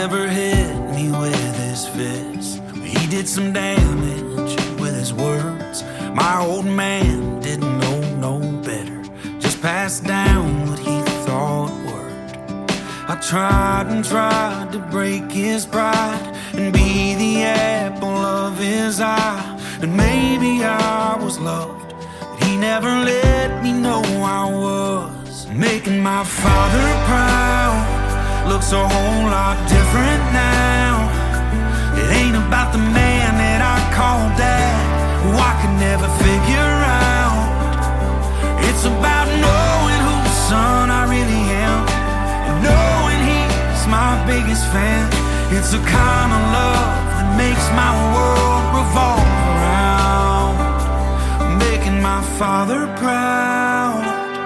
never hit me with his fist. He did some damage with his words. My old man didn't know no better, just passed down what he thought worked. I tried and tried to break his pride and be the apple of his eye. And maybe I was loved, but he never let me know I was. Making my father proud looks a whole lot different now. It ain't about the man that I call dad, who I could never figure out. It's about knowing whose son I really am, and knowing he's my biggest fan. It's the kind of love that makes my world revolve around. Making my father proud.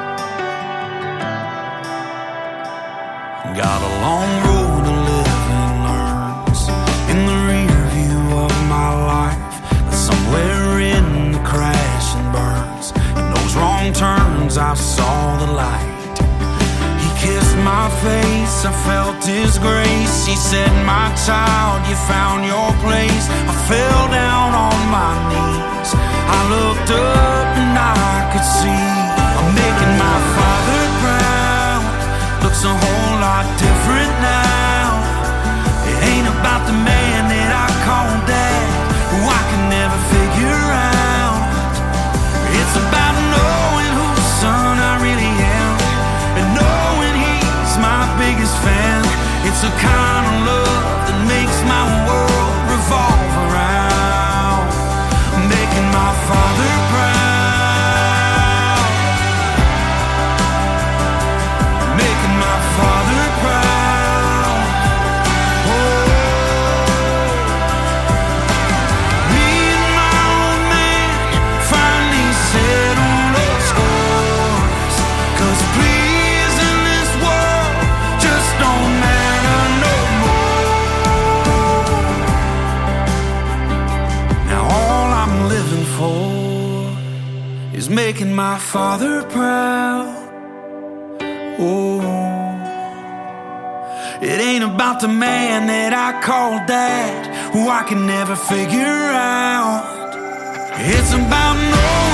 Got a long road to live and learn in the rear view of my life, but somewhere in the crash and burns, in those wrong turns I saw the light. He kissed my face, I felt his grace. He said, my child, you found your place. I fell down on my knees, I looked up and I could see I'm making my father proud. Looks a whole lot different now. It ain't about the man that I call dad, who I can never figure out. It's about knowing whose son I really am, and knowing he's my biggest fan. It's a kind of love that makes my world revolve around. Making my father proud. Making my father proud. Oh, me and my old man finally settled the scores, 'cause pleasing this world just don't matter no more. Now all I'm living for is making my father proud. Oh, it ain't about the man that I call dad, who I can never figure out. It's about knowing